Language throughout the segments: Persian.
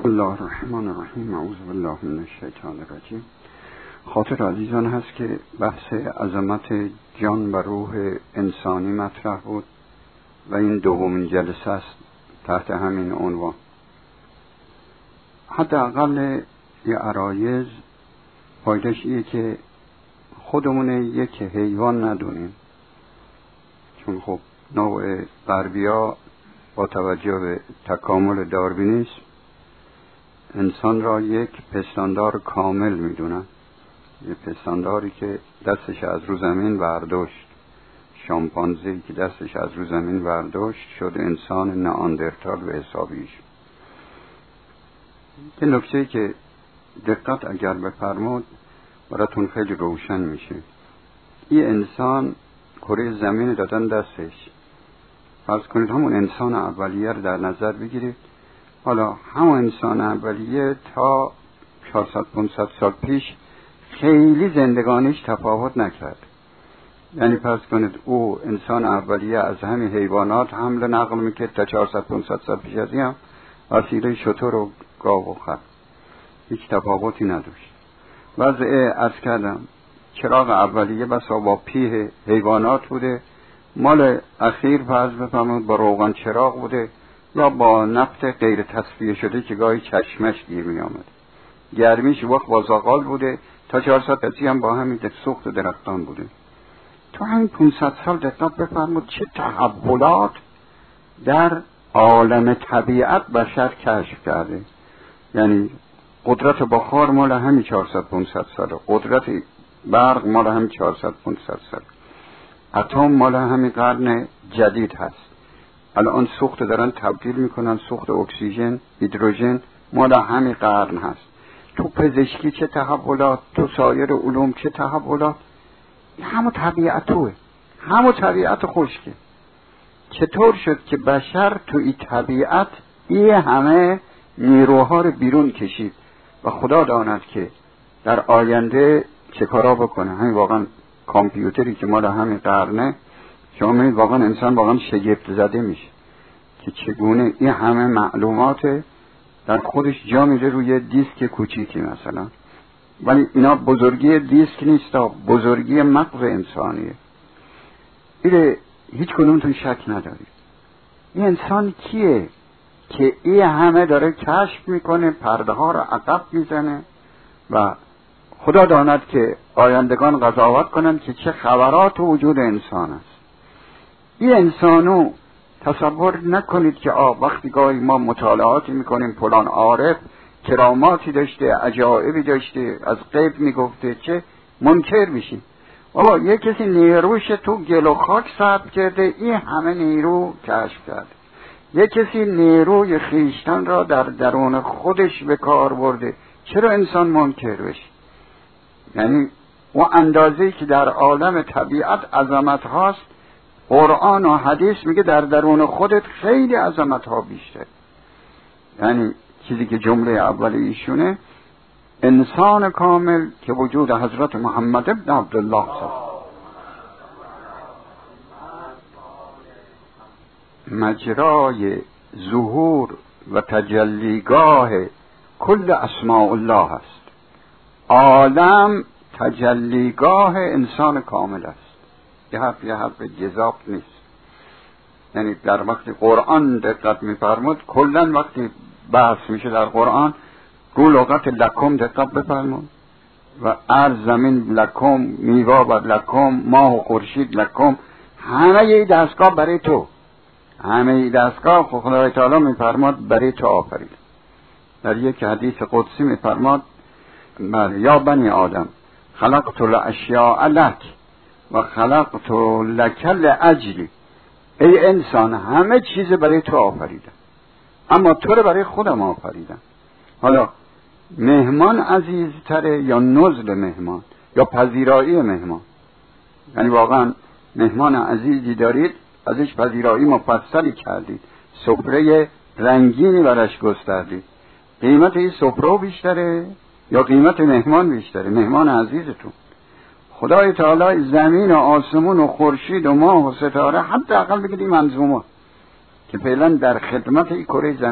بسم الله الرحمن الرحیم. اعوذ بالله من الشیطان الرجیم. خاطر عزیزان هست که بحث عظمت جان و روح انسانی مطرح بود و این دومین جلسه است تحت همین عنوان. حداقل یه عرایض فایدهش اینه که خودمون یک حیوان ندونیم، چون خب نوع غربی‌ها با توجه به تکامل داروینیسم انسان را یک پستاندار کامل میدونن، یک پستانداری که دستش از رو زمین برداشت، شامپانزه‌ای که دستش از رو زمین برداشت شد انسان نئاندرتال به حسابیش. که نکته که دقت اگر بفرمود براتون خیلی روشن میشه. این انسان کره زمین دادن دستش، فرض کنید همون انسان اولیه رو در نظر بگیرید. حالا همون انسان اولیه تا 400-500 سال پیش خیلی زندگانیش تفاوت نکرد. یعنی فرض کنید او انسان اولیه از همین حیوانات حمل نقل میکرد تا 400-500 سال پیش از این هم وسیله شتر و گاو و خر، هیچ تفاوتی نداشت. وضع عرض کردم چراغ اولیه بسا با پیه حیوانات بوده، مال اخیر فرض بفرمایید با روغن چراغ بوده یا با نفت غیر تصفیه شده که گاهی چشمش گیر می آمد. گرمیش وقت با زغال بوده، تا 400 کسی هم با همین سوخت درختان بوده. تو همین 500 سال دقت بفرمایید چه تحولات در عالم طبیعت بشر کشف کرده. یعنی قدرت بخار مال همین 400-500 ساله، قدرت برق مال همین 400-500 ساله، اتم مال همین قرن جدید هست. الان سوخت دارن تبدیل میکنن، سوخت اکسیژن، هیدروژن مال همین قرن هست. تو پزشکی چه تحولات، تو سایر علوم چه تحولات. همون طبیعتوه، همون طبیعت خشکه. چطور شد که بشر تو این طبیعت این همه نیروها رو بیرون کشید و خدا داند که در آینده چه کارا بکنه. همین واقعا کامپیوتری که مال همین قرنه، شما می‌بینید واقعا انسان واقعا شگفت زده میشه که چگونه این همه معلومات در خودش جا میده روی دیسک کوچیکی مثلا. ولی اینا بزرگی دیسک نیست، بزرگی مغز انسانیه. اینه هیچ کدومتون شک ندارید. این انسان کیه که این همه داره کشف میکنه، پرده ها رو عقب میزنه و خدا داند که آیندگان قضاوت کنند که چه خبرات وجود انسان است. این انسانو تصور نکنید که وقتی گاهی ما مطالعاتی میکنیم فلان عارف کراماتی داشته، عجایبی داشته، از غیب میگفته، چه منکر میشیم. بابا یک کسی نیروش تو گل و خاک ثبت کرده، این همه نیرو کشف کرده. یک کسی نیروی خیشتن را در درون خودش به کار برده، چرا انسان منکر بشه؟ یعنی و اندازه‌ای که در عالم طبیعت عظمت هاست، قرآن و حدیث میگه در درون خودت خیلی عظمت ها بیشتر. یعنی چیزی که جمله اول ایشونه انسان کامل که وجود حضرت محمد ابن عبدالله مجرای ظهور و تجلیگاه کل اسماء الله است. عالم تجلیگاه انسان کامل است. یه حرف جذاب نیست. یعنی در وقت قرآن دقت می‌فرمود، کلاً وقتی بحث میشه در قرآن رو لغت لکم دقت بفرمود و ارض زمین لکم، میوه و لکم، ماه و خورشید لکم، همه ای دستگاه برای تو، همه ای دستگاه خدای تعالی می‌فرماد برای تو آفرید. در یک حدیث قدسی می‌فرماد یا بنی آدم خلقت الاشیاء لک و خلقت لک لاجلی. ای انسان همه چیز برای تو آفریدم، اما تو رو برای خودم آفریدم. حالا مهمان عزیزتره یا نزل مهمان یا پذیرایی مهمان؟ یعنی واقعا مهمان عزیزی دارید، ازش پذیرایی مفصلی کردید، سفره رنگینی برش گستردید، قیمت این سفره بیشتره یا قیمت مهمان بیشتره؟ مهمان عزیزتون. خدای تعالی زمین و آسمون و خورشید و ماه و ستاره، حتی اقل بگید این منظومه که فعلا در خدمت این کره زمین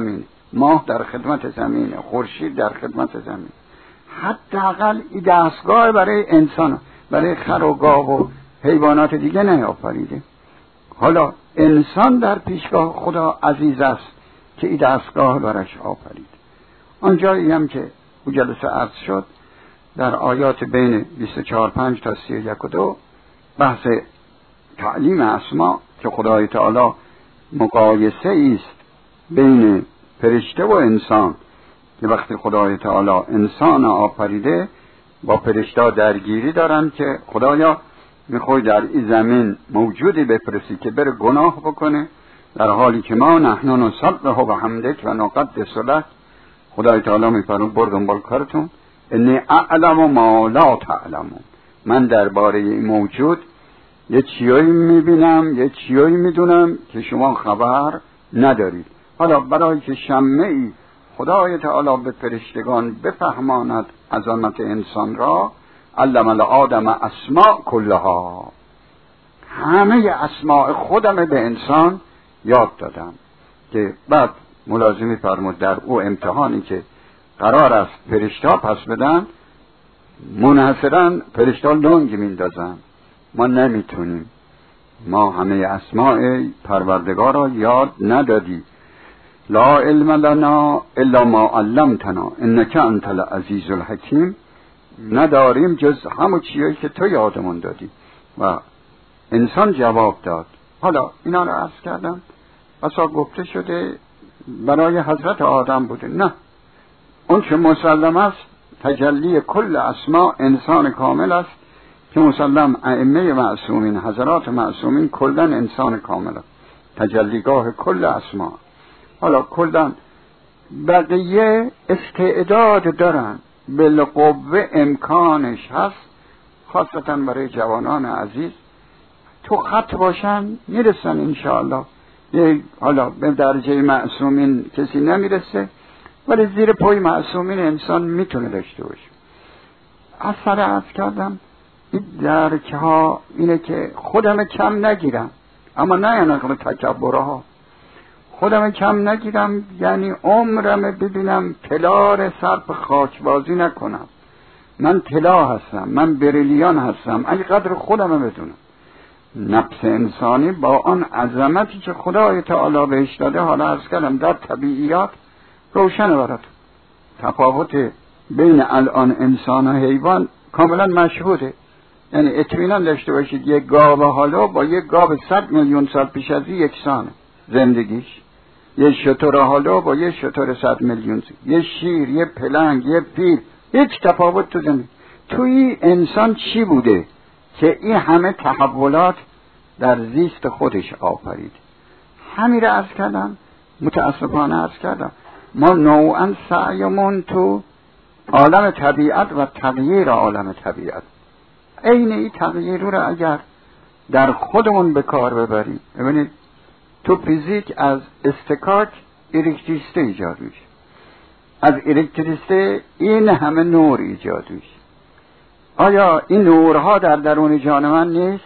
ماه در خدمت زمینه، خورشید در خدمت زمین. حداقل این دستگاه برای انسان، برای خر و گاو و حیوانات دیگه نیافریده. حالا انسان در پیشگاه خدا عزیز است که این دستگاه برش آفرید. آنجایی هم که او جلسه عرض شد در آیات بین 24:5 تا 31:2 بحث تعلیم اسما که خدای تعالی مقایسه است بین فرشته و انسان، که وقتی خدای تعالی انسان آفریده با فرشته درگیری دارن که خدایا میخوای در این زمین موجودی بفرستی که بره گناه بکنه، در حالی که ما نحن نسبح بحمدک و نقدس لک. خدای تعالی میفرماید برو دنبال کارتون، انی اعلم ما لا تعلمون. من درباره این موجود یه چیزایی میبینم، یه چیزایی میدونم که شما خبر ندارید. حالا برای که شمعی خدای تعالی به فرشتگان بفهماند عظمت انسان را، علم الآدم اسماء کلها، همه اسماء خودم به انسان یاد دادم. که بعد ملازمی فرمود در او امتحانی که قرار است فرشتا پس بدن، منحصرا فرشتا لنگ میندازن، ما نمیتونیم، ما همه اسماء پروردگار را یاد ندادی. لا علم لنا الا ما علمتنا انک انت العزیز الحکیم. نداریم جز همون چیزی که تو یادمون دادی. و انسان جواب داد. حالا اینا رو عرض کردم، اصلا گفته شده برای حضرت آدم بوده. نه، اون چه مسلم است تجلی کل اسما انسان کامل است، که مسلم ائمه معصومین، حضرات معصومین کلن انسان کامل است، تجلیگاه کل اسما. حالا کلن بقیه استعداد دارن، بالقوه امکانش هست، خاصتا برای جوانان عزیز تو خط باشن میرسن انشاءالله. حالا به درجه معصومین کسی نمیرسه، ولی زیر پای معصومین انسان میتونه داشته باشه. اثر عرض کردم این درک ها اینه که خودم کم نگیرم، اما نه یعنی تکبره ها. خودم کم نگیرم یعنی عمرم ببینم تلار صرف خاکبازی نکنم. من طلا هستم، من بریلیان هستم، اگه قدر خودم بدونم. نفس انسانی با آن عظمتی که خدای تعالی بهش داده، حالا عرض کردم در طبیعیات روشن برات تفاوت بین الان انسان و حیوان کاملا مشهوده. یعنی اطمینان داشته باشید یک گاو حالا با یک گاو 100 میلیون سال پیش از یکسانه زندگیش. یک شتر حالا با یک شتر 100 میلیون سال، یک شیر، یک پلنگ، یک فیل، هیچ تفاوت تو زندگی. توی انسان چی بوده که این همه تحولات در زیست خودش آفرید؟ همین را عرض کردم، متاسفانه عرض کردم ما نوعا سعیمون تو عالم طبیعت و تغییر عالم طبیعت، عین این تغییر رو اگر در خودمون به کار ببریم. ببینید تو فیزیک از استکاک الکتریسته ایجاد میشه، از الکتریسته این همه نور ایجاد میشه. آیا این نورها در درون جان من نیست؟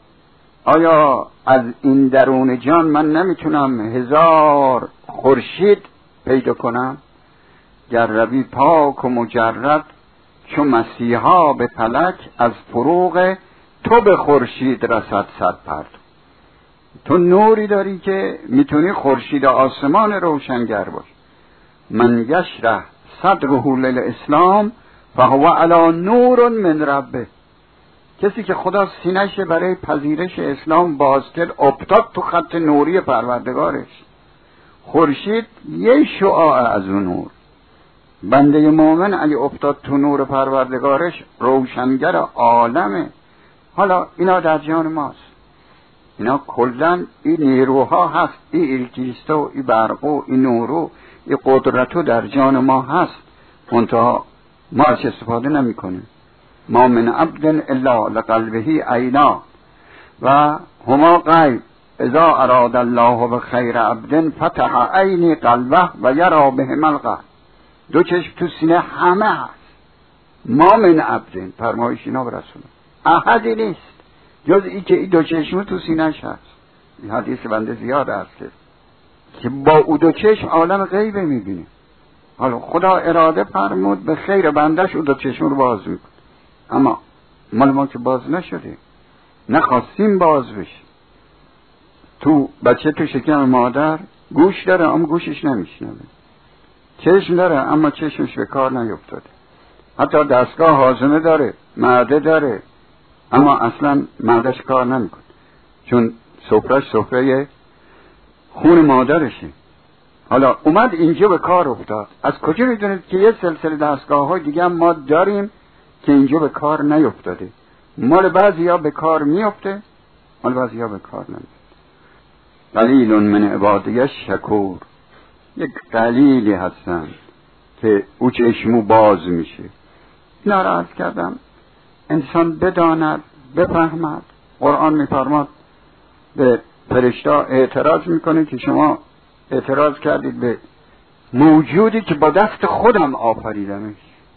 آیا از این درون جان من نمیتونم 1000 خورشید پیدا کنم؟ گر روی پاک و مجرد چو مسیحا به فلک، از فروغ تو به خورشید رسد 100 پرتو. تو نوری داری که میتونی خورشید آسمان روشنگر باش. من یشرح صدره للاسلام فهو علی نور من ربه. کسی که خدا سینه‌ش برای پذیرش اسلام باز کرد، افتاد تو خط نوری پروردگارش. خورشید یه شعاع از اون نور. بنده مومن اگه افتاد تو نور پروردگارش، روشنگر عالمه. حالا اینا در جان ماست، اینا کلن این نیروها هست، این الکتریسته، این برقو، این نورو، این قدرتو در جان ما هست، منتها ما از استفاده نمی کنیم. ما من عبد الا لقلبه عینا و هما غیب اذا اراد الله بخیر عبد فتح عینی قلبه و یرا بهم الغیب. دو چشم تو سینه همه هست. ما من عبد، فرمایش اینا به رسول احدی نیست جز ای که ای دو چشم تو سینه‌ش هست. این حدیث بنده زیاد است که که با او دو چشم عالم غیب میبینه. حالا خدا اراده فرمود به خیر بندش او دو چشم رو باز میکنه، اما مال ما که باز نشده، نخواستیم باز بشه. تو بچه تو شکم مادر گوش داره اما گوشش نمیشنوه، چشم داره اما چشمش به کار نیفتاده، حتی دستگاه هاضمه داره، معده داره، اما اصلا معدهش کار نمیکنه، چون سفرهش سفره خون مادرشه. حالا اومد اینجا به کار افتاد. از کجا میدونید که یه سلسله دستگاه های دیگه هم ما داریم که اینجا به کار نیفتاده؟ مال بعضی ها به کار میفته، مال بعضی ها به کار نمیفته. قلیل من عبادی شکور، یک قلیلی هستن که او چشمو باز میشه. اینا را عرض کردم انسان بداند، بفهمد. قرآن میفرماد به فرشتا اعتراض میکنه که شما اعتراض کردید به موجودی که با دست خودم آفریدمش،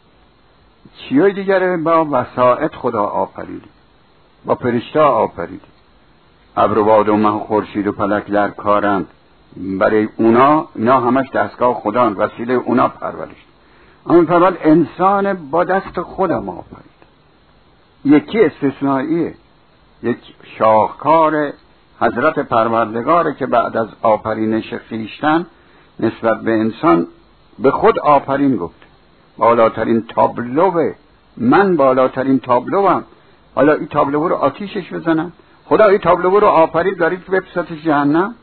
چیای دیگره با وسائط خدا آفریدی، با فرشتا آفریدی. ابر و باد و مه و خورشید و فلک در کارند، برای اونا اینا همش دستگاه خدا، وسیله اونا پرورش. اما فرمود انسان با دست خودم آفرید. یکی استثنائیه، یک شاهکار حضرت پروردگاره که بعد از آفرینش خویشتن نسبت به انسان به خود آفرین گفت. بالاترین تابلوه، من بالاترین تابلوم. حالا این تابلو رو آتیشش بزنن؟ خدا این تابلو رو آفرید دارید که بپرستش جهنم؟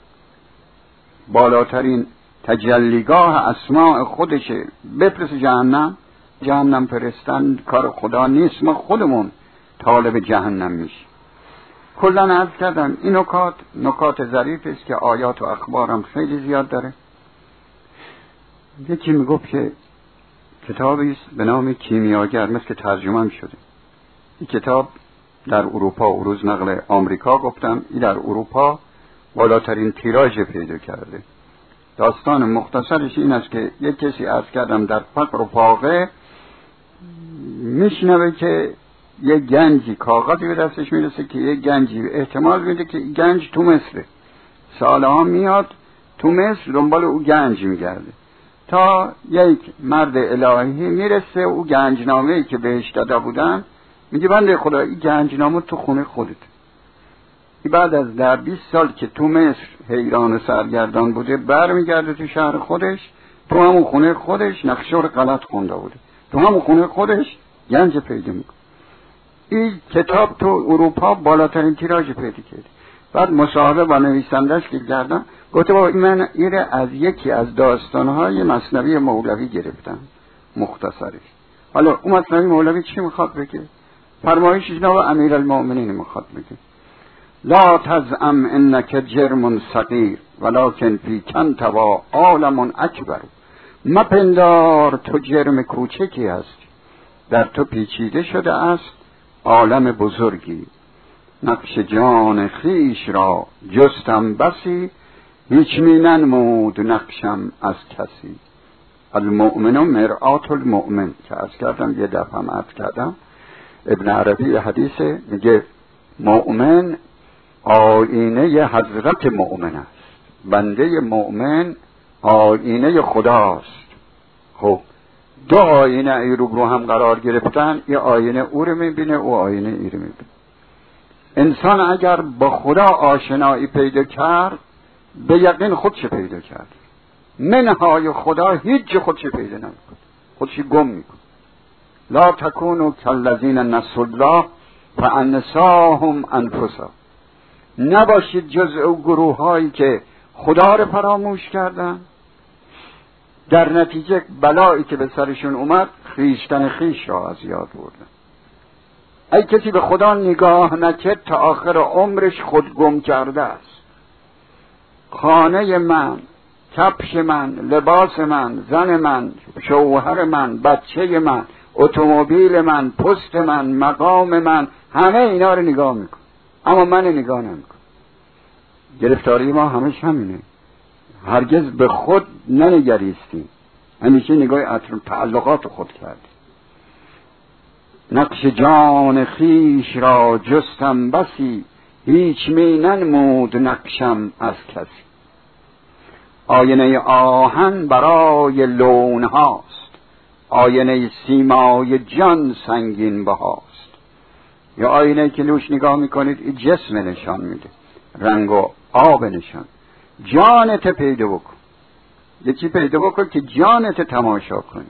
بالاترین تجلیگاه اسماء خودشه بپرست جهنم؟ جهنم پرستن کار خدا نیست، ما خودمون طالب جهنم میشه. کلن عرض کردم این نکات ظریف است که آیات و اخبارم خیلی زیاد داره. یکی میگفت که کتابی است به نام کیمیاگر، مثل ترجمه هم شده. این کتاب در اروپا و روز نقل آمریکا گفتم، این در اروپا بالاترین تیراژ پیدا کرده. داستان مختصرش این است که یک کسی عرض کردم در فقر و فاقه میشنوه که یه گنجی کاغذی به دستش میرسه که یه گنجی احتمال میده که گنج تو مصره. سالها میاد تو مصر دنبال او گنج میگرده تا یک مرد الهی میرسه او گنجنامه‌ای که بهش داده بودن میگه بنده خدا این گنجنامه تو خونه خودت. بعد از 20 سال که تو مصر حیران و سرگردان بوده برمیگرده تو شهر خودش، تو همون خونه خودش نقشه رو غلط خونده بوده، تو همون خونه خودش گنج پیدا میکنه. این کتاب تو اروپا بالاترین تیراژ پیدا کرد. بعد مصاحبه با نویسندش که کردم گفته بابا من ایره از یکی از داستانهای مثنوی مولوی گرفتم مختصرش. حالا اون مثنوی مولوی چی میخواد بگه؟ فرمایش جناب امیرالمؤمنین میخواد بگه لا تزعم انک جرم صغیر ولکن فیک انطوا عالم اکبر. مپندار تو جرم کوچکی هستی، در تو پیچیده شده است عالم بزرگی. نقش جان خیش را جستم بسی، هیچ می ننمود نقشم از کسی. المؤمن مرآت المؤمن که از کردم یه دفعه هم عرض کردم. ابن عربی حدیثه میگه مؤمن آینه حضرت مؤمن است، بنده مؤمن آینه خداست. خب دو آینه ای رو هم قرار گرفتن، یه آینه او رو میبینه، او آینه ای رو میبینه. انسان اگر با خدا آشنایی پیدا کرد به یقین خودش پیدا کرد. منهای خدا هیچ خودش پیدا نمیکنه، خودش گم میکنه. لا تکونوا کالذین نسوا الله فانساهم انفسهم. نباشید جز او گروه هایی که خدا رو فراموش کردن، در نتیجه بلایی که به سرشون اومد خویشتن خویش را از یاد بردن. ای کسی به خدا نگاه نکرد تا آخر عمرش خود گم کرده است. خانه من، کفش من، لباس من، زن من، شوهر من، بچه من، اتومبیل من، پست من، مقام من، همه اینا رو نگاه میکن، اما من نگاه نمیکن. گرفتاری ما همش همینه، هرگز به خود ننگریستیم، همیشه نگاه تعلقات خود کردیم. نقش جان خیش را جستم بسی، هیچ می ننمود نقشم از کسی. آینه آهن برای لون هاست، آینه سیمای جان سنگین بهاست. یا آینه که لوش نگاه میکنید این جسم نشان میده، رنگ و آب نشان. جانت پیدا بکن، یکی پیدا بکن که جانت تماشا کنی.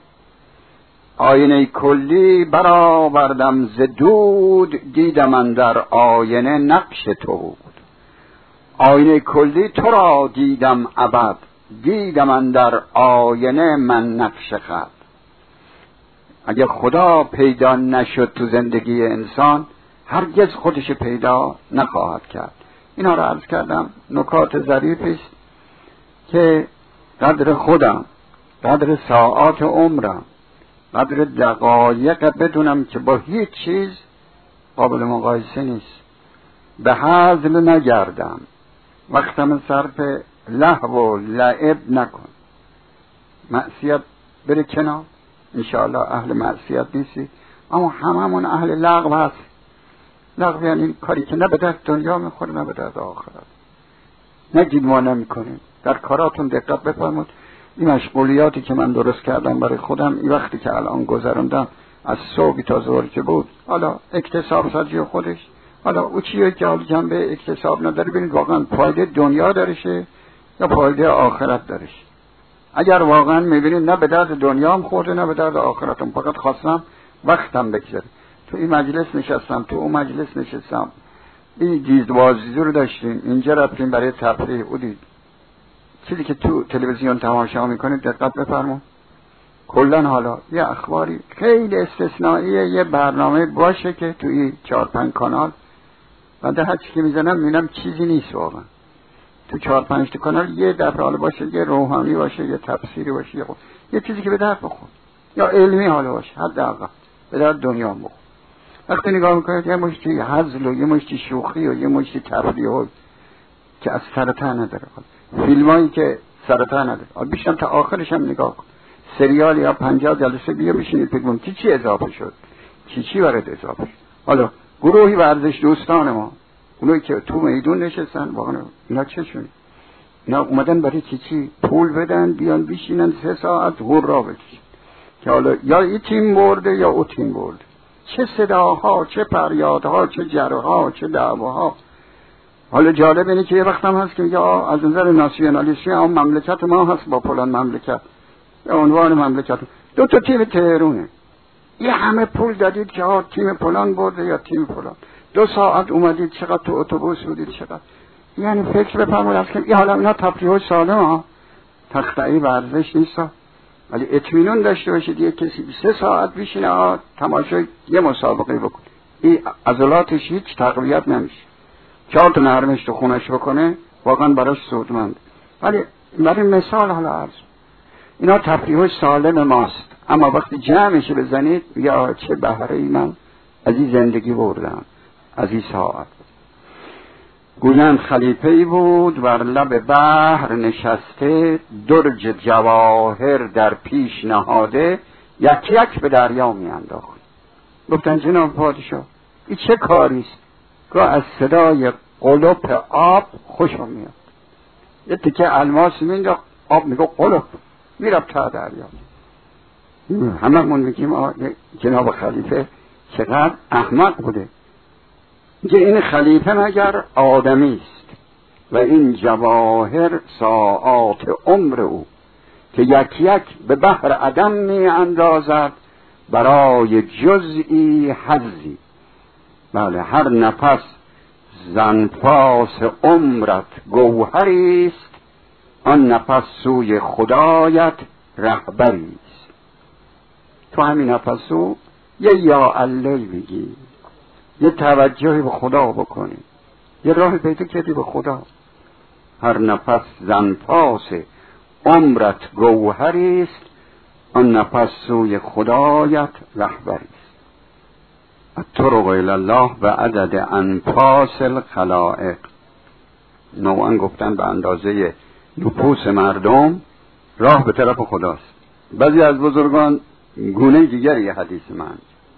آینه کلی برآوردم ز دود، دیدم اندر آینه نقش تو بود. آینه کلی تو را دیدم ابد، دیدم اندر آینه من نقش خود. اگه خدا پیدا نشد تو زندگی انسان، هرگز خودش پیدا نخواهد کرد. اینا رو عرض کردم، نکات ظریفی است که قدر خودم، قدر ساعات عمرم، قدر دقایق بدونم که با هیچ چیز قابل مقایسه نیست. به هزل نگردم، وقتم صرف لهو و لعب نکن. معصیت بره کنار، انشاءالله اهل معصیت نیستی، اما هممون اهل لغو هست. لغو یعنی کاری که نه به درد دنیا میخوره نه به درد آخرت. نگید ما نمیکنیم، در کاراتون دقت بفرمود. این مشغولیاتی که من درست کردم برای خودم، این وقتی که الان گذراندم از صبح تا ظهر که بود، حالا اکتساب سازی خودش، حالا او چیه که حالا جنبه اکتساب نداره، ببینید واقعا فایده دنیا دارشه یا فایده آخرت دارشه. اگر واقعا میبینید نه به درد دنیا هم خورده نه به درد آخرتم، فقط خواستم وقتم بگذره. تو این مجلس نشستم، تو اون مجلس نشستم، این دیزبازی رو داشتیم، اینجا رفتیم برای تفریح. او دید چیزی که تو تلویزیون تماشا میکنید دقت بفرمون. کلن حالا یه اخباری خیلی استثنائیه، یه برنامه باشه که توی 4-5 کانال بنده هر چی که میزنم میبینم چیزی نیست واقعا. تو 4-5 کانال یه دفعه حالا باشه، یه روحانی باشه، یه تفسیری باشه، یه چیزی که به درد بخور، یا علمی حالا باشه، حداقل به درد دنیا بخور. وقتی نگاه میکنید یه مشتی هزل و یه مشتی شوخی و یه مشتی تفریح و که از سرطان نداره، فیلمایی که سرطان نداره، بیشتر تا آخرش هم نگاه کن. سریال یا 50 جلسه بیا بشینید بگم چی اضافه شد، چی وارد اضافه شد. حالا گروهی ورزش دوستان ما، اونایی که تو میدون نشستن، واقعا اینا چشونه؟ اینا اومدن برای چی پول بدن بیان بشینن 3 ساعت هورا بکشن که حالا یا این تیم برده یا او تیم برده. چه صداها، چه فریادها، چه جرها، چه دعواها. حالا جالب اینه که یه وقت هم هست که میگه از نظر ناسیونالیستی هم مملکت ما هست با فلان مملکت، یا عنوان مملکت 2 تا تیم تهرونه، یه همه پول دادید که تیم فلان برده یا تیم فلان، 2 ساعت اومدید چقدر تو اتوبوس بودید چقدر. یعنی فکر بفرمایید که این حالا اینا تفریح سالم ها، تختعی ورزش نیست، ولی اطمینان داشته باشید یه کسی 3 ساعت بشینه تماشای یه مسابقه بکنه، این عضلاتش هیچ تقویت نمیشه. 4 تا نرمش تو خونش بکنه واقعا براش سودمند. ولی برای مثال حالا عرض، اینا تفریح سالم ماست، اما وقتی جمعش بزنید یا چه بهره ای من از این زندگی بردم، از این ساعت. گویند خلیفه‌ای بود بر لب بحر نشسته، درج جواهر در پیش نهاده، یک به دریا می انداخت. گفتن جناب پادشاه این چه کاریست؟ گاه از صدای قلپ آب خوشم میاد، یه تیکه الماس مینداخت آب میگه قلپ میرفت تا دریا. هممون میگیم جناب خلیفه چقدر احمق بوده که این خلیفه مگر آدمی است و این جواهر ساعات عمر او که یک به بحر عدم می اندازد برای جزئی حظی. بله هر نفس زنفاس عمرت گوهری است، آن نفس سوی خدایت رهبری است. تو همین نفسو یه یا الله بگی، یه توجهی به خدا بکنی، یه راه پیدا کردی به خدا. هر نفس زنفاس عمرت گوهری است، آن نفس سوی خدایت رهبری است. الطرق الی الله و عدد انفاس الخلائق. نوعا گفتن به اندازه نفوس مردم راه به طرف خداست. بعضی از بزرگان گونه دیگری حدیث من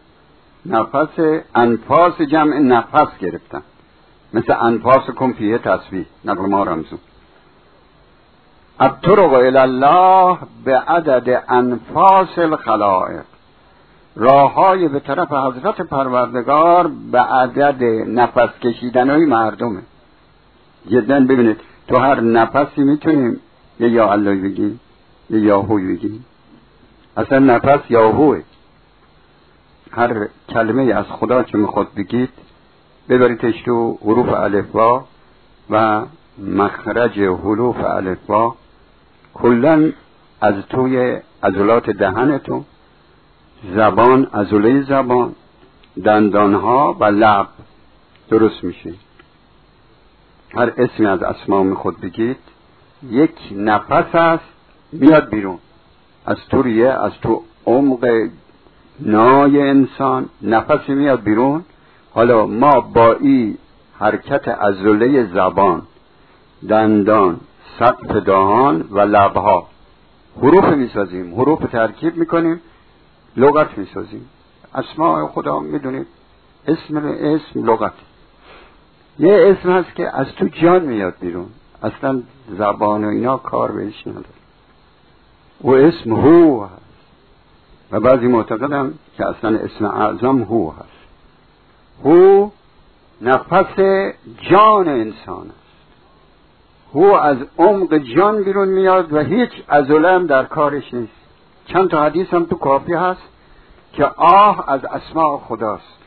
نفس انفاس جمع نفس گرفتن، مثل انفاس کن فیه تسبیح، نقل ما رمزون. الطرق الی الله به عدد انفاس الخلائق، راههای به طرف حضرت پروردگار به عدد نفس کشیدنهای مردمه. جدا ببینید تو هر نفسی میتونیم یه یا الله بگیم، یه یاهوی بگیم. اصلا نفس یاهوه. هر کلمه از خدا که میخواد بگید ببریدش تو حروف الفبا و مخرج حروف الفبا، کلن از توی عضلات دهنتون، زبان، عضله زبان، دندانها و لب درست میشه. هر اسمی از اسما میخواد بگید یک نفس است میاد بیرون از تو ریه، از تو عمق نای انسان نفسی میاد بیرون. حالا ما با این حرکت عضله زبان، دندان، سقف دهان و لبها حروف میسازیم، حروف ترکیب میکنیم، لغت میسازیم. اسماء خدا میدونید اسم لغت. یه اسم هست که از تو جان میاد بیرون، اصلا زبان و اینا کار بهش نداره، و اسم هو هست. و بعضی معتقدن که اصلا اسم اعظم هو هست. هو نفس جان انسان است. هو از عمق جان بیرون میاد و هیچ عضله هم در کارش نیست. چند تا حدیث هم تو کافی هست که آه از اسماء خداست.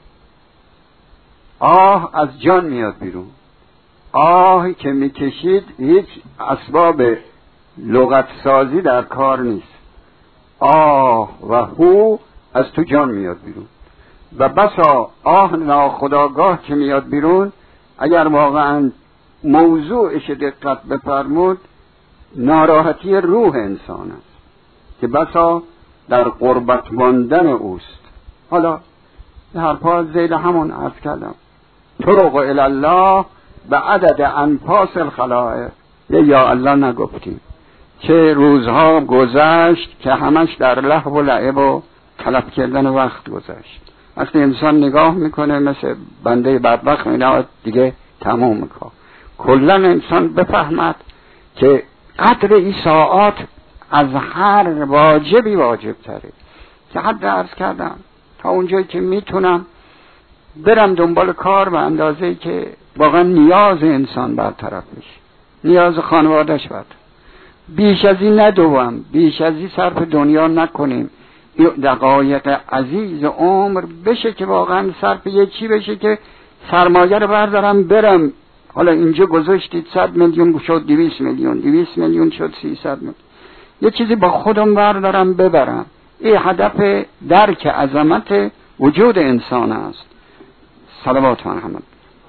آه از جان میاد بیرون. آهی که میکشید هیچ اسباب لغت سازی در کار نیست. آه و هو از تو جان میاد بیرون. و بسا آه ناخودآگاه که میاد بیرون، اگر واقعا موضوعش دقت بفرمود، ناراحتی روح انسان است که بسا در قربت ماندن اوست. حالا هر پا زیل همون عرض کردم، طرق الی الله به عدد انفاس الخلائق. یا الله نگفتیم. چه روزها گذشت که همش در لهو و لعب و تلف کردن وقت گذشت. وقتی انسان نگاه میکنه مثل بنده بدبخت میاد دیگه تمام میکنه. کلا انسان بفهمد که قدر این ساعات از هر واجبی واجب تره. که حد عرض کردم تا اونجایی که میتونم برم دنبال کار به اندازه‌ای که واقعا نیاز انسان برطرف بشه، نیاز خانواده‌اش برطرف. بیش از این ندوم، بیش از این صرف دنیا نکنیم. دقایق عزیز عمر بشه که واقعا صرف یه چی بشه که سرمایه رو بردارم برم. حالا اینجا گذاشتید 100 میلیون شد 200 میلیون، 200 میلیون شد 300 میلیون، یه چیزی با خودم بردارم ببرم. این هدف درک عظمت وجود انسان است. صلوات محمد.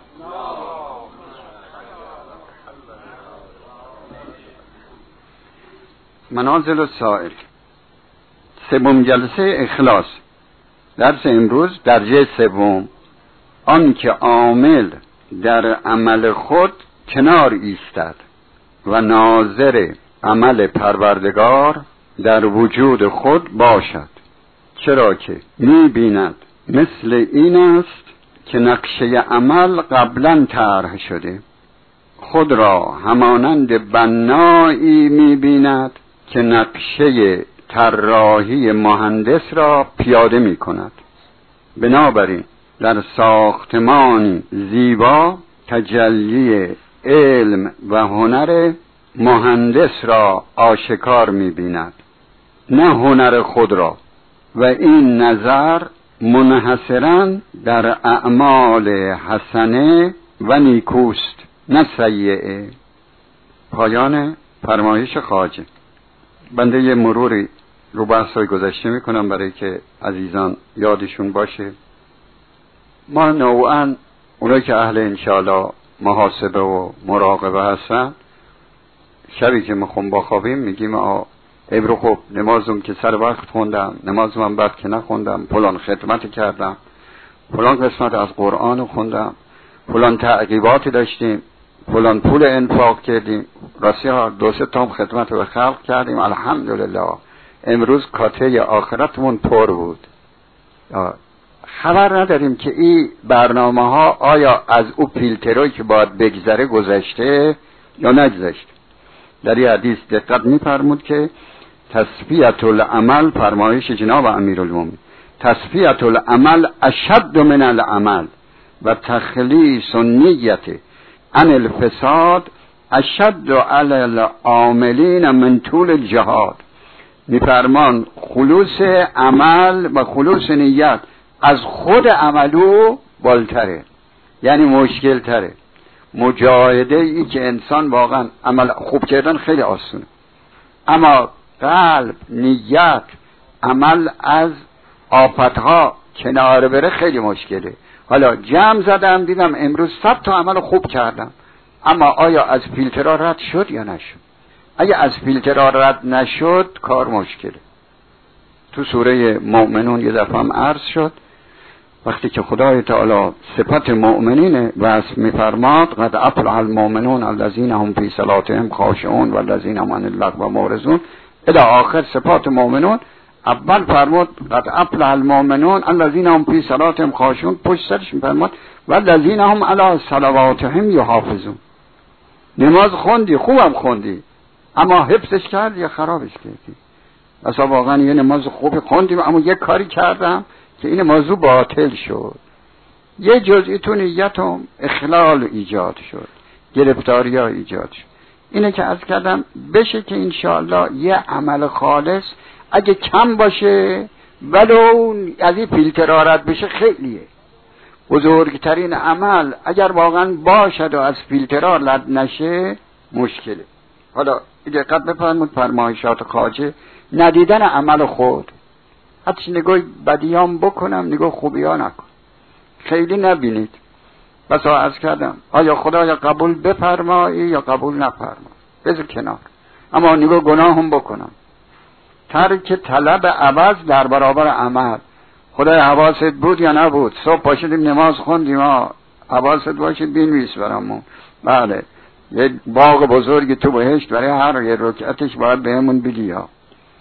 منازل السائل. سوم جلسه اخلاص. درس امروز درجه سوم، آن که عامل در عمل خود کنار ایستد و ناظر عمل پروردگار در وجود خود باشد، چرا که می بیند مثل این است که نقشه عمل قبلا طرح شده، خود را همانند بنایی می بیند که نقشه طراحی مهندس را پیاده می کند. بنابراین در ساختمانی زیبا تجلی علم و هنر مهندس را آشکار می بیند، نه هنر خود را. و این نظر منحصراً در اعمال حسنه و نیکوست، نه سیئه. پایان فرمایش خواجه. بنده یه مروری رو بحثای گذشته میکنم برای که عزیزان یادشون باشه. ما نوعاً اونایی که اهل انشاءالله محاسبه و مراقبه هستن، شبی که میخوام بخوابیم میگیم ابرو خب نمازم که سر وقت خوندم، نمازم هم بعد که نخوندم، فلان خدمت کردم، فلان قسمت از قرآن خوندم، فلان تعقیباتی داشتیم، فلان پول انفاق کردیم، راستی ها 2-3 تا خدمت به خلق کردیم، الحمدلله امروز کاته آخرتمون پر بود. خبر نداریم که این برنامه ها آیا از او فیلتروی که باید بگذره گذشته یا نگذشته. در این حدیث دقت می‌فرمود که تصفیة العمل، فرمایش جناب امیرالمومنین، تصفیة العمل اشد من العمل و تخلیص النیت عن الفساد اشد علی العاملین من طول الجهاد. میفرمان خلوص عمل و خلوص نیت از خود عملو بالتره، یعنی مشکل تره. مجاهده ای که انسان واقعا عمل خوب کردن خیلی آسونه، اما قلب، نیت، عمل از آفتها کنار بره خیلی مشکله. حالا جمع زدم دیدم امروز 100 تا عمل خوب کردم، اما آیا از فیلترها رد شد یا نشد؟ اگه از فیلترها رد نشد کار مشکله. تو سوره مؤمنون یه دفعه هم عرض شد وقتی که خدای تعالی صفت مؤمنین وصف می‌فرماد قد افلح المؤمنون الذین هم فی صلاتهم خاشعون والذین هم عن اللغو معرضون الی آخر صفات مؤمنون، اول فرمود قد افلح المؤمنون الذین هم فی صلاتهم خاشعون، پشت سرش می‌فرماد والذین هم علی صلواتهم یحافظون. نماز خوندی، خوبم خوندی، اما حفظش کردی یا خرابش کردی؟ اصلا واقعا یه نماز خوب خوندیم اما یه کاری کردم که این موضوع باطل شد، یه جزئی تو نیتم اخلال ایجاد شد، گرفتاری ها ایجاد شد. اینه که عرض کردم بشه که انشاءالله یه عمل خالص اگه کم باشه ولو از این فیلترها رد بشه خیلیه. بزرگترین عمل اگر واقعا باشد و از فیلترها رد نشه مشکله. حالا دقت بفرمود فرمایشات خواجه، ندیدن عمل خود، حتی نگاه بدیام بکنم نگاه خوبیا نکن، خیلی نبینید. بس عرض کردم آیا خدا یا قبول بفرمایی یا قبول نفرمایی بذار کنار، اما نگاه گناه هم بکنم. ترک طلب عوض در برابر عمل. خدای حواست بود یا نبود؟ صبح پاشدیم نماز خوندیم، حواست باشید بنویس برامون. بله یه باغ بزرگی تو بهشت برای هر یه رکعتش باید بهمون بدی ها.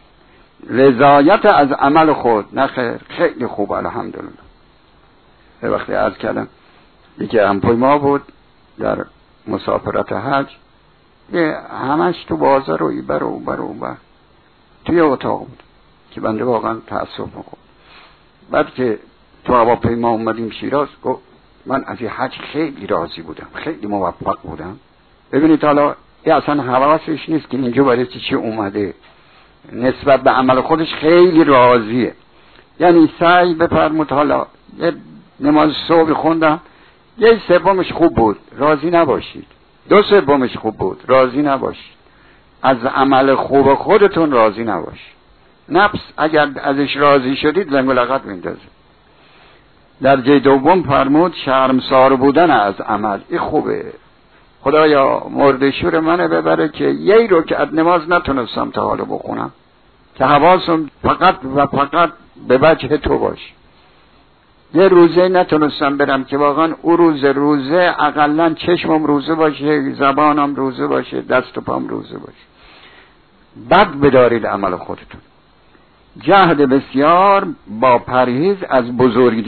رضایت از عمل خود نخیر، خیلی خوب الحمدلله. به وقتی عرض کردم یکی همپیما بود در مسافرت حج، یه همش تو بازار و ایبر و اوبر و اوبر توی اتاق بود که بنده واقعا تأسف می‌خورد. بعد که تو هواپیما اومدیم شیراز گفت من از این حج خیلی راضی بودم، خیلی موفق بودم. ببینید حالا یه اصلا حواسش نیست که اینجا برای چی اومده، نسبت به عمل خودش خیلی راضیه. یعنی سعی بفرمود حالا یه نماز صبح خوندم، یه سومش خوب بود راضی نباشید، 2/3 خوب بود راضی نباشید، از عمل خوب خودتون راضی نباشید. نفس اگر ازش راضی شدید لنگ و لغت میندازه. در جای دوم فرمود شرمسار بودن از عمل، این خوبه. خدایا مردشور منه ببره که یه رکعت نماز نتونستم تا حالا بخونم که حواسم فقط و فقط به وجه تو باش. یه روزه نتونستم برم که واقعا او روزه اقلن چشمم روزه باشه، زبانم روزه باشه، دست و پام روزه باشه. بد بدارید عمل خودتون. جهد بسیار با پرهیز از بزرگ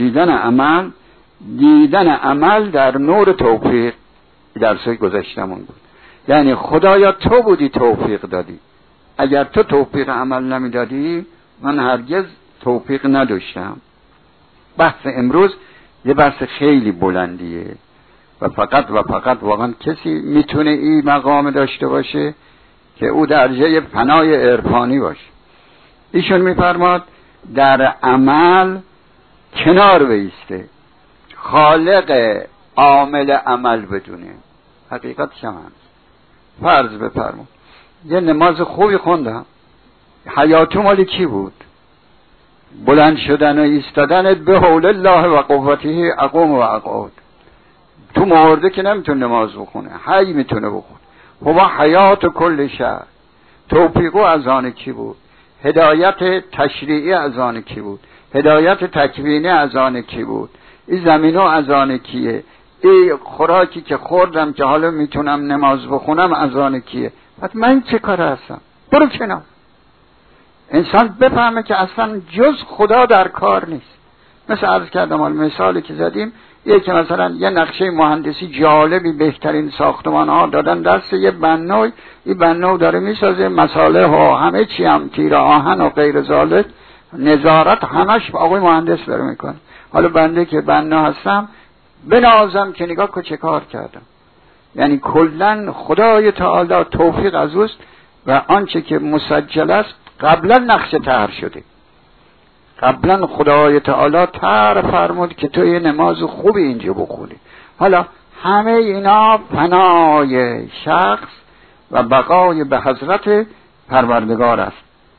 دیدن عمل در نور توفیق. درسای گذشتمون بود، یعنی خدایا تو بودی توفیق دادی، اگر تو توفیق عمل نمیدادی من هرگز توفیق نداشتم. بحث امروز یه بحث خیلی بلندیه و فقط واقعا کسی میتونه این مقام داشته باشه که او درجه فنای عرفانی باشه. ایشون میفرماد در عمل کنار بیسته، خالق عامل عمل بدونه. حقیقت هم هست. فرض بفرمون یه نماز خوبی خوندم، حیاتو مالی کی بود؟ بلند شدن و ایستادن به حول الله و قوته اقوم و اقعد. تو مرده که نمیتونه نماز بخونه، حی میتونه بخونه. هو حیات کل شهر. توفیقو از آن کی بود؟ هدایت تشریعی از آن کی بود؟ هدایت تکوینی از آن کی بود؟ این زمینو از آن کیه؟ این خوراکی که خوردم که حالا میتونم نماز بخونم از آن کیه؟ بعد من چه کار هستم؟ برو کنار. انسان بفهمه که اصلا جز خدا در کار نیست. مثل عرض کردم مثالی که زدیم یکی مثلا یه نقشه مهندسی جالبی، بهترین ساختمان ها دادن دست یه بنای، این بنا داره میسازه، مساله ها همه چی هم تیر آهن و غیر ذالک، نظارت همش آقای مهندس داره میکنه. حالا بنده که بنا هستم بنازم که نگاه که چه کار کردم. یعنی کلن خدای تعالی توفیق از اوست و آنچه که مسجل است قبلا نقشه طرح شده. قبلا خدای تعالی طرح فرمود که تو یه نماز خوبی اینجا بخونی. حالا همه اینا فنای شخص و بقای به حضرت پروردگار است.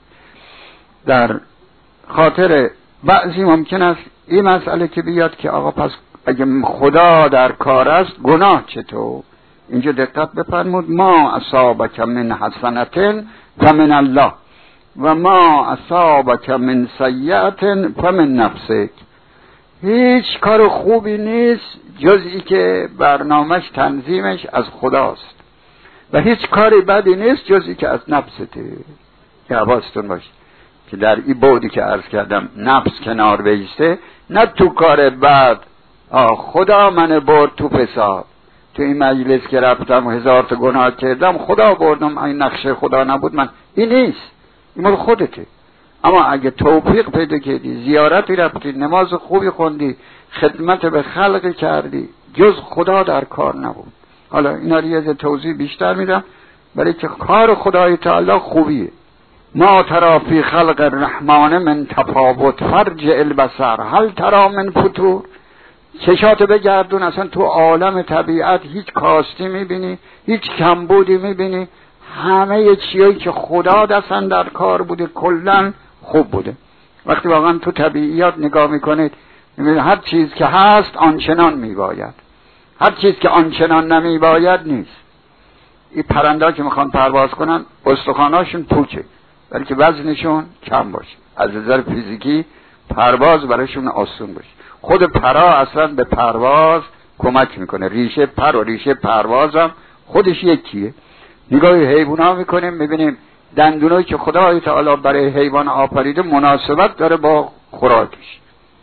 در خاطر بعضی ممکن است این مسئله که بیاد که آقا پس اگه خدا در کار است گناه چطور؟ اینجا دقت بفرمود، ما اصابک من حسنة فمن الله و ما اصابک من سیئة فمن نفسک. هیچ کار خوبی نیست جز ای که برنامهش تنظیمش از خداست و هیچ کاری بدی نیست جز ای که از نفسته. که حواستون باشه که در این بعدی که عرض کردم نفس کنار بیسته، نه تو کار بد خدا من برد تو فساد، تو این مجلس که رفتم 1000 تا گناه کردم خدا بردم، این نقشه خدا نبود من، این نیست، این مال خودته. اما اگه توفیق پیدا کردی، زیارتی رفتی، نماز خوبی خوندی، خدمت به خلق کردی، جز خدا در کار نبود. حالا اینا رو یه توضیح بیشتر میدم برای که کار خدای تعالی خوبیه. ما ترى فی خلق الرحمن من تفاوت فرجع البصر هل ترى من فتور. چشاتو بگردون، اصلا تو عالم طبیعت هیچ کاستی میبینی، هیچ کمبودی میبینی، همه چیزی که خدا دستن در کار بوده کلن خوب بوده. وقتی واقعا تو طبیعیات نگاه میکنید میبینید هر چیز که هست آنچنان میباید، هر چیز که آنچنان نمیباید نیست. این پرنده که میخوان پرواز کنن استخواناشون پوچه برای که وزنشون کم باشه، از نظر فیزیکی پرواز برایشون آسون باشه. خود پرا اصلا به پرواز کمک میکنه، ریشه پر و ریشه پرواز هم خودش یکیه. نگاه حیوونا میکنیم میبینیم دندونایی که خدای تعالی برای حیوان آفریده مناسبت داره با خوراکش.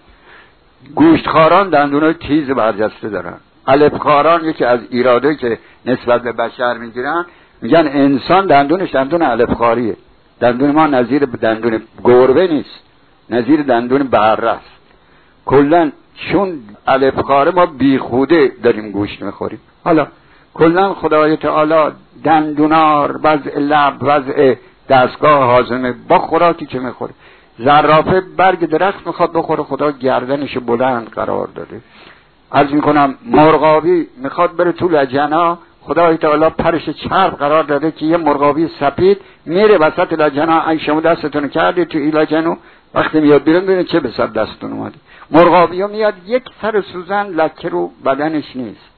گوشتخواران دندونای تیز برجسته دارن. الفخواران یکی از ایراده که نسبت به بشر میگیرن، میگن انسان دندونش دندون الفخاریه. دندون ما نظیر دندون گربه نیست، نظیر دندون بره است. کلن چون الفخاره ما بیخوده داریم گوشت میخوریم. حالا کلن خدای تعالی دندونار، وضع لب، وضع دستگاه هاضمه با خوراکی که میخوره. زرافه برگ درخت میخواد بخوره، خدا گردنش بلند قرار داده. عرض میکنم مرغابی میخواد بره تو لجنا، خدای تعالی پرش چرب قرار داده که یه مرغابی سپید میره وسط لجنا، ای شما دستتون کردی تو این لجنو، وقتی میاد بیرون ببینید چه به سر دستتون اومده. مرغابی ها میاد یک سر سوزن لکه رو بدنش نیست.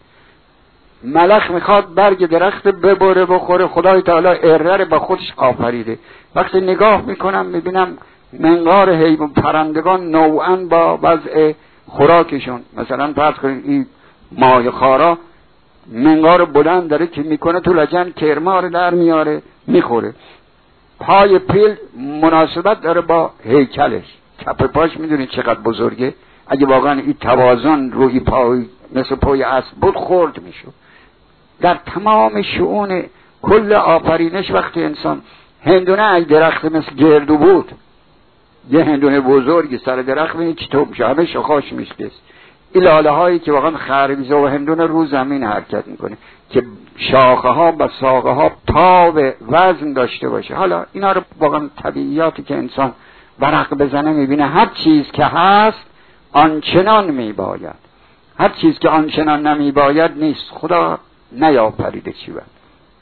ملخ میخواد برگ درخت ببره بخوره، خدای تعالی اره با خودش آفریده. وقتی نگاه میکنم میبینم منقار حیوان پرندگان نوعاً با وضع خوراکشون، مثلا فرض کنید این ماهی خارا منقار بلند داره که میکنه تو لجن کرمار در میاره میخوره. پای پیل مناسبت داره با هیکلش، کف پاش میدونید چقدر بزرگه، اگه واقعا این توازن روی پای مثل پای اسب بود خورد میشد. در تمام شؤون کل آفرینش وقتی انسان هندونه اگه درخت مثل گردو بود، یه هندونه بزرگی سر درخت بینید چطور میشه، همه شاخاش میشکست. این لاله هایی که واقعا خرمیزه و هندونه رو زمین حرکت میکنه که شاخه ها و ساقه ها تاب وزن داشته باشه. حالا اینا رو واقعا طبیعیاتی که انسان برق بزنه میبینه هر چیز که هست آنچنان میباید، هر چیز که آنچنان نمیباید نیست. خدا نیافریده چی بود.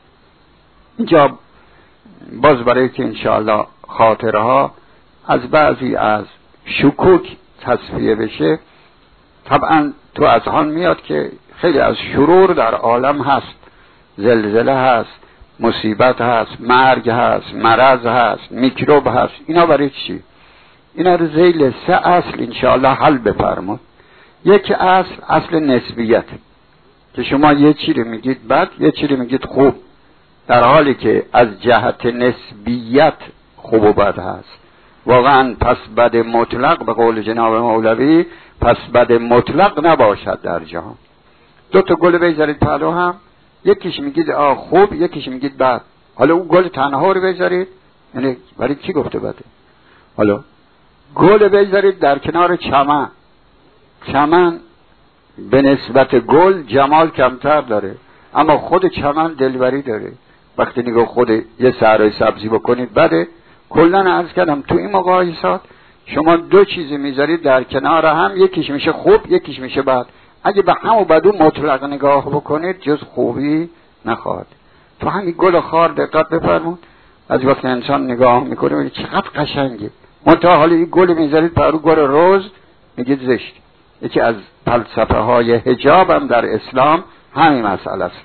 اینجا باز برای که انشاءالله خاطره ها از بعضی از شکوک تصفیه بشه، طبعا تو اذهان میاد که خیلی از شرور در عالم هست، زلزله هست، مصیبت هست، مرگ هست، مرض هست، میکروب هست. اینا برای چی؟ اینا رو ذیل 3 اصل انشاءالله حل بفرمود. یک اصل نسبیت که شما یه چی رو میگید بد، یه چی رو میگید خوب، در حالی که از جهت نسبیت خوب و بد هست. واقعا پس بد مطلق به قول جناب مولوی پس بد مطلق نباشد در جهان. 2 تا گل بذارید پهلو هم، یکیش میگید خوب، یکیش میگید بد. حالا اون گل تنها رو بذارید، یعنی برای کی گفته بده؟ حالا گل بذارید در کنار چمن. چمن به نسبت گل جمال کمتر داره، اما خود چمن دلبری داره. وقتی نگاه خود یه صحرای سبزی بکنید بده. کلا عرض کردم تو این مقایسات شما 2 چیزی میذارید در کنار هم، یکیش میشه خوب، یکیش میشه بد. اگه به هم و بدو مطلق نگاه بکنید جز خوبی نخواهد. تو همین گل خار دقت بفرمون، از وقتی انسان نگاه میکنه میگه چقدر قشنگه، منتها حالا این گل میذارید پرو گل روز میگید زشت. یکی از فلسفه های حجاب هم در اسلام همین مسئله است.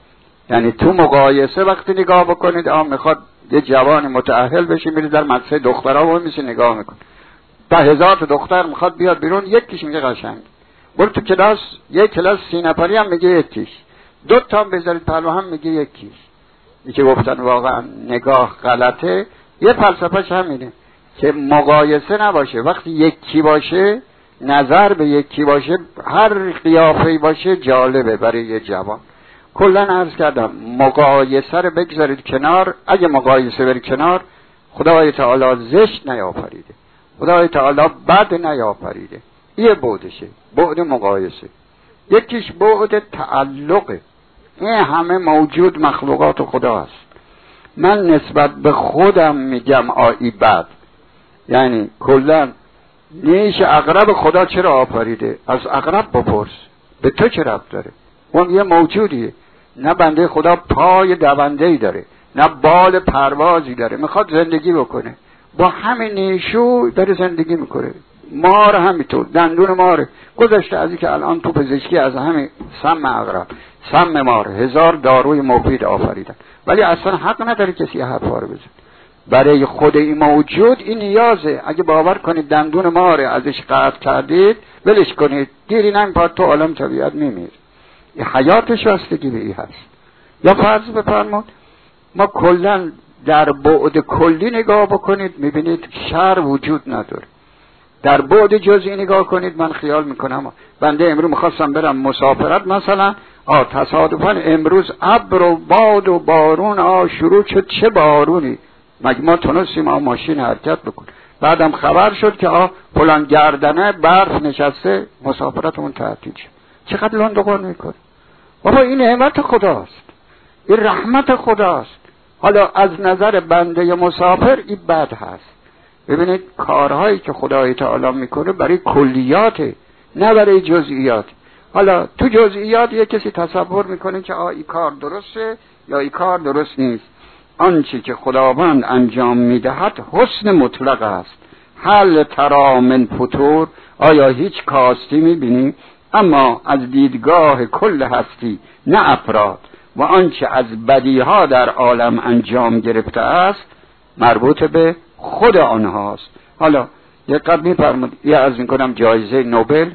یعنی تو مقایسه وقتی نگاه بکنید میخواد یه جوان متأهل بشه میره در مدرسه دخترها و میشه نگاه میکنه 10,000 تا دختر میخواد بیاد بیرون، یکیش میگه قشنگ. برو تو کلاس، یک کلاس 30 نفری هم میگه یکیش، 2 تا هم بذارید پهلو هم میگه یکیش. این که گفتن واقعا نگاه غلطه. یه فلسفهش همینه که مقایسه نباشه. وقتی یکی باشه، نظر به یکی باشه، هر قیافه‌ای باشه جالبه برای یه جوان. کلا عرض کردم مقایسه رو بگذارید کنار. اگه مقایسه برید کنار، خدای تعالی زشت نیافریده، خدای تعالی بد نیافریده. یه بعدشه، بعد مقایسه. یکیش بعد تعلقه. این همه موجود مخلوقات خدا است. من نسبت به خودم میگم آیی بد، یعنی کلا نیش عقرب خدا چرا آفریده؟ از عقرب بپرس، به تو چه ربط داره؟ اون یه موجودیه، نه بنده خدا پای دونده‌ای داره، نه بال پروازی داره، میخواد زندگی بکنه، با همین نیشو داره زندگی میکنه. مار همینطور، دندون ماره گذاشته از این که الان تو پزشکی از همین سم عقرب، سم مار 1000 داروی مفید آفریدن، ولی اصلا حق نداره کسی حرفا رو بزنه. برای خود این موجود این نیازه. اگه باور کنید دندون ماره ازش قطع کردید ولش کنید، دیری نمیپاد تو عالم طبیعت میمیر. این حیاتش واسطگی به این هست. یا فرض بفرمایید ما کلا در بعد کلی نگاه بکنید میبینید شر وجود نداره. در بعد جزئی نگاه کنید، من خیال میکنم بنده امروز میخواستم برم مسافرت مثلا، تصادفاً امروز ابر و باد و بارون شروع شد، چه بارونی، مگه ما تونستیم ماشین حرکت بکن؟ بعدم خبر شد که فلان گردنه برف نشسته، مسافرتمون تعطیل شد. چقدر لندقار میکنه بابا. این نعمت خداست، این رحمت خداست. حالا از نظر بنده مسافر این بد هست. ببینید کارهایی که خدای تعالی میکنه برای کلیاته، نه برای جزئیات. حالا تو جزئیات یک کسی تصور میکنه که این کار درسته یا این کار درست نیست. آنچه که خداوند انجام میدهد حسن مطلق است. هل تری من فطور، آیا هیچ کاستی میبینی؟ اما از دیدگاه کل هستی، نه افراد. و آنچه از بدیها در عالم انجام گرفته است مربوط به خود آنهاست. حالا دقت می‌فرمایید، یه از میکنم جایزه نوبل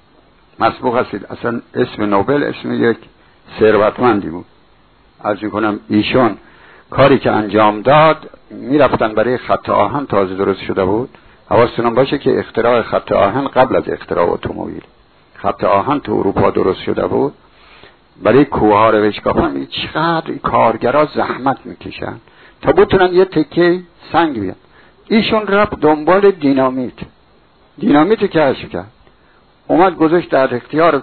مسبوق هستید. اصلا اسم نوبل اسم یک ثروتمندی بود. از میکنم ایشون کاری که انجام داد، میرفتن برای خط آهن، تازه درست شده بود. حواستون باشه که اختراع خط آهن قبل از اختراع اتومبیل. خط آهن تو اروپا درست شده بود. برای کوه‌ها رو بشکافن، چقدر کارگرا زحمت میکشن تا بتونن یه تکه سنگ بیان. ایشون رفت دنبال دینامیت کشف کرد، اومد گذاشت در اختیار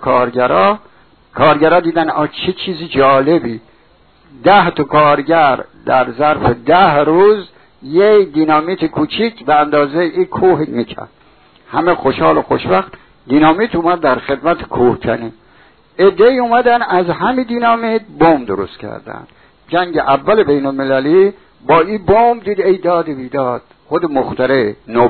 کارگرا دیدن چه چیزی جالبی. 10 تا کارگر در ظرف 10 روز یه دینامیت کوچیک به اندازه این کوه میکرد. همه خوشحال و خوشوقت. دینامیت اومد در خدمت کوهکنی. عده‌ای اومدن از همین دینامیت بمب درست کردن. جنگ اول بین المللی با این بمب دید ای داد بیداد. خود مخترع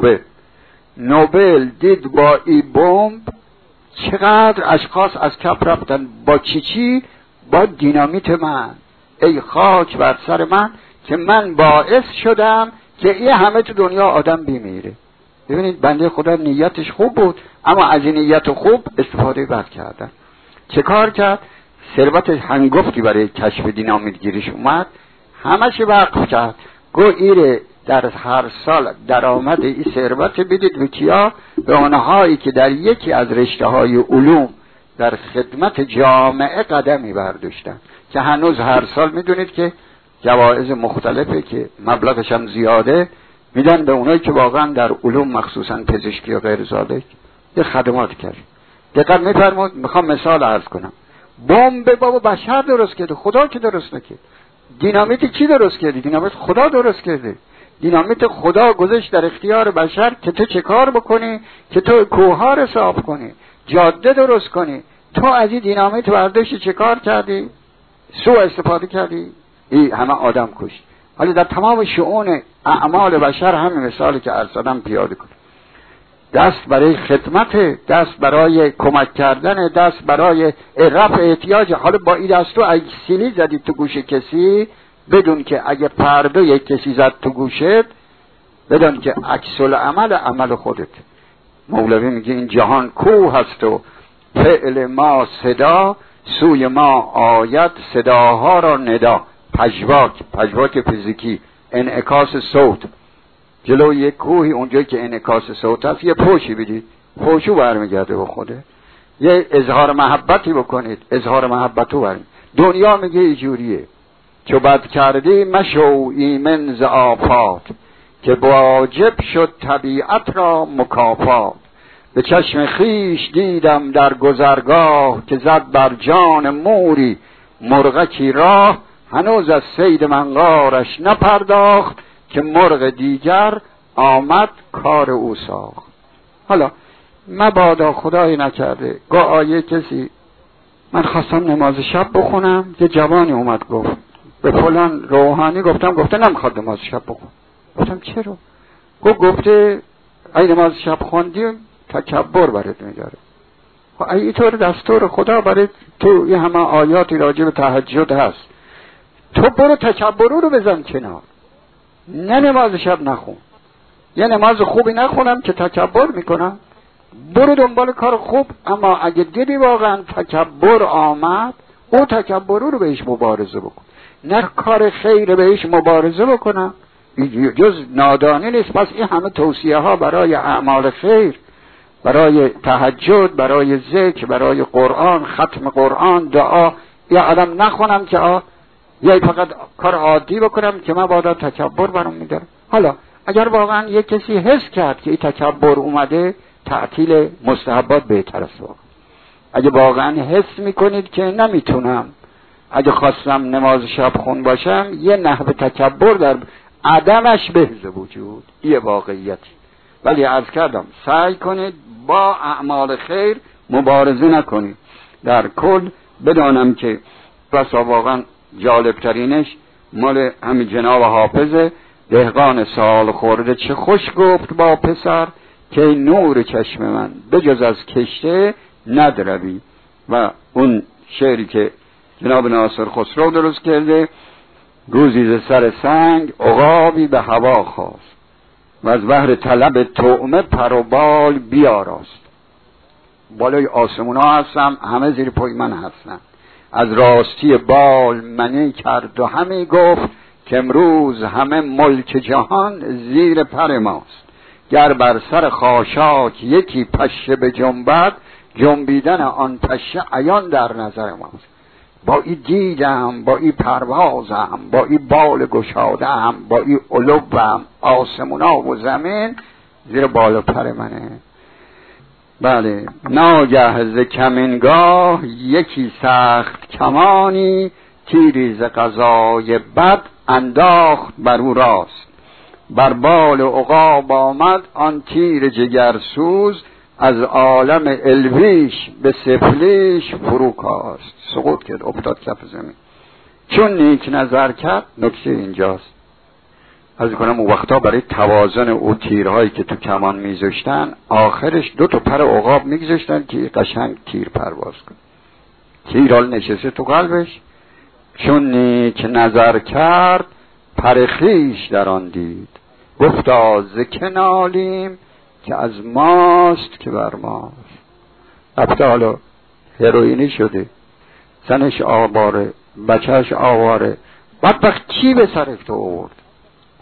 نوبل دید با این بمب چقدر اشخاص از کف رفتن. با چی؟ با دینامیت من. ای خاک بر سر من که من باعث شدم که این همه تو دنیا آدم بمیره. ببینید بنده خدا نیتش خوب بود، اما از این نیت خوب استفاده بد کردن. چه کار کرد؟ ثروت هنگفتی برای کشف دینامیت گیریش اومد، همش وقف کرد. گو ایره در هر سال درآمد این ثروت بدید به کیا؟ به آنهایی که در یکی از رشته‌های علوم در خدمت جامعه قدمی برداشتن، که هنوز هر سال میدونید که جوایز مختلفه که مبلغش هم زیاده میدن به اونایی که واقعا در علوم مخصوصا پزشکی و غیر ذالک یه خدمات کرد. دقت میفرمایید. میخوام مثال عرض کنم. بمب بابا بشر درست کرده، خدا که درست نکرد. دینامیت کی درست کرده؟ دینامیت خدا درست کرده. دینامیت خدا گذاشت در اختیار بشر که تو چه کار بکنی، که تو کوه‌ها رو صاف کنی، جاده درست کنی. تو از این دینامیت برداشتی چه کار کردی؟ سوء استفاده کردی. این همه آدم کشت. حالا در تمام شؤون اعمال بشر همین مثالی که عرض کردم پیاده کن. دست برای خدمت، دست برای کمک کردن، دست برای رفع احتیاج. حالا با این دستو اگه سیلی زدی تو گوش کسی، بدون که اگه پرده یک کسی زد تو گوشت، بدون که عکس العمل عمل خودت. مولوی میگه این جهان کوه هست و فعل ما صدا، سوی ما آید صداها را ندا. پژواک فیزیکی، انعکاس صوت. جلو یک کوهی اونجایی که انعکاس صوت هست یه پوشی بدید، پوشو برمیگرده به خوده. یه اظهار محبتی بکنید، اظهار محبتو برمید. دنیا میگه اینجوریه، چو بد کردی مشو ایمن ز آفات، که واجب شد طبیعت را مکافات. به چشم خیش دیدم در گذرگاه، که زد بر جان موری مرغکی راه. هنوز از صید منقارش نپرداخت، که مرغ دیگر آمد کار او ساخت. حالا مبادا خدایی نکرده گاه کسی من خواستم نماز شب بخونم، یه جوانی اومد گفت به فلان روحانی گفته نمیخواد نماز شب بخون. گفتم چرا؟ گفته ای نماز شب خوندی تکبر برات میداره. ای طور دستور خدا برای تو یه همه آیاتی راجع به تهجد هست، تو برو تکبر رو بزن کنار، نه نماز شب نخون. یه نماز خوبی نخونم که تکبر میکنم، برو دنبال کار خوب. اما اگه دیدی واقعا تکبر آمد، او تکبر رو بهش مبارزه بکن، نه کار خیر بهش مبارزه بکنم. جز نادانی نیست. پس این همه توصیه ها برای اعمال خیر، برای تهجد، برای ذکر، برای قرآن، ختم قرآن، دعا، یا آدم نخونم که یا فقط کار عادی بکنم که من باید تکبر برام میدارم. حالا اگر واقعا یک کسی حس کرد که این تکبر اومده، تعطیل مستحبات بهتر است. اگه واقعا حس میکنید که نمیتونم، اگه خواستم نماز شب خون باشم، یه نحو تکبر در عدمش بهز وجود، یه واقعیتی. ولی عرض کردم سعی کنید با اعمال خیر مبارزه نکنید. در کل بدانم که بسا واقعا جالبترینش مال همین جناب حافظ دهقان سال خورده. چه خوش گفت با پسر که نور چشم من بجز از کشته ندروی. و اون شعری که جناب ناصر خسرو درست کرده، روزی ز سر سنگ عقابی به هوا خواست، و از بحر طلب طعمه پر و بال بیاراست. بالای آسمون ها هستم، همه زیر پای من هستن. از راستی بال منی کرد و همی گفت، که امروز همه ملک جهان زیر پر ماست. گر بر سر خاشاک یکی پشه به جنبد، جنبیدن آن پشه عیان در نظر ماست. با این دیدم، با این پروازم، با این بال گشادم، با این علوم، آسمونا و زمین زیر بال و پر منه. بله. ناگه ز کمینگاه یکی سخت کمانی، تیری ز قضای بد انداخت بر او راست. بر بال عقاب آمد آن تیر جگرسوز، از عالم الویش به سفلیش فرو کاست. سقوط کرد، افتاد کف زمین. چون نیک نظر کرد. نکته اینجاست، از کنم اون وقتا برای توازن او تیرهایی که تو کمان میذاشتن، آخرش 2 تا پر عقاب میگذاشتن که قشنگ تیر پرواز کنه. تیرال نشسته تو قلبش. چون نیک نظر کرد پر خویش در آن دید، گفتا ز که نالیم که از ماست که بر ماست. رفته حالا هروئینی شده، زنش آواره، بچهش آواره، بدبخت چی به سر تو آورد؟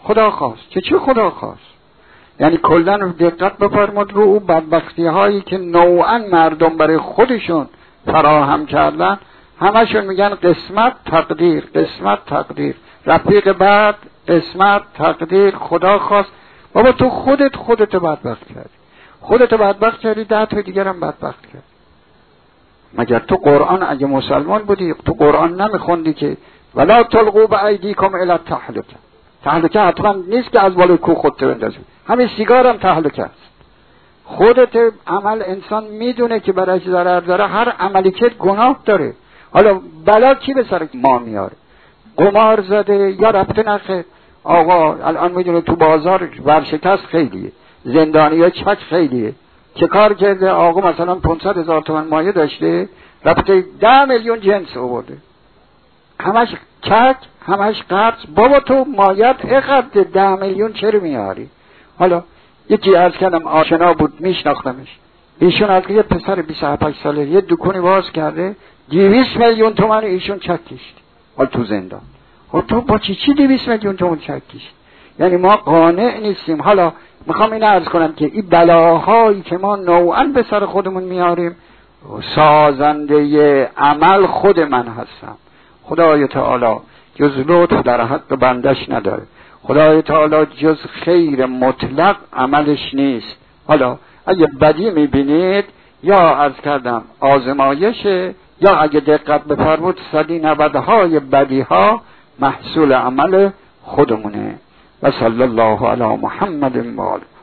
خدا خواست. چه خدا خواست؟ یعنی کلا دقت بفرماد رو او بدبختی هایی که نوعا مردم برای خودشون فراهم کردن، همشون میگن قسمت تقدیر، قسمت تقدیر، رفیق بعد قسمت تقدیر، خدا خواست. بابا تو خودت بدبخت کردی، خودت بدبخت کردی، 10 تا دیگر هم بدبخت کردی. مگر تو قرآن اگه مسلمان بودی تو قرآن نمیخوندی که ولا تلقوا بایدیکم الی التهلکه؟ تهلکه حتما نیست که از بالای کوه خودت بندازی، همین سیگار هم تهلکه است. خودت عمل انسان میدونه که برایش ضرر داره، هر عملی که گناه داره. حالا بلا کی به سر ما میاره؟ قمار زده یا رفته نخه، آقا الان میدونه تو بازار ورشکست خیلیه، زندانی‌ها چک خیلیه، چه کار کرده؟ آقا مثلا 500,000 تومان مایه داشته، رفته 10 میلیون جنس آورده، همش چک، همش قرض. بابا تو مایت اقدر 10 میلیون چرا میاری؟ حالا یکی عرض کردم آشنا بود، میشناختمش، ایشون از یه پسر 27 ساله یه دکونی باز کرده، 200 میلیون تومان ایشون چک کشید، حالا تو زندان. تو با چی 200 میلیون تومان چک کشید؟ یعنی ما قانع نیستیم. حالا میخوام این عرض کنم که این بلاهایی که ما نوعا به سر خودمون میاریم، سازنده عمل خود من هستم. خدای تعالی جز لطف در حق بندش نداره، خدای تعالی جز خیر مطلق عملش نیست. حالا اگه بدی میبینید یا عرض کردم آزمایشه، یا اگه دقت بفرمود 190 بدی ها محصول عمل خودمونه. و صلی الله علی محمد و آله.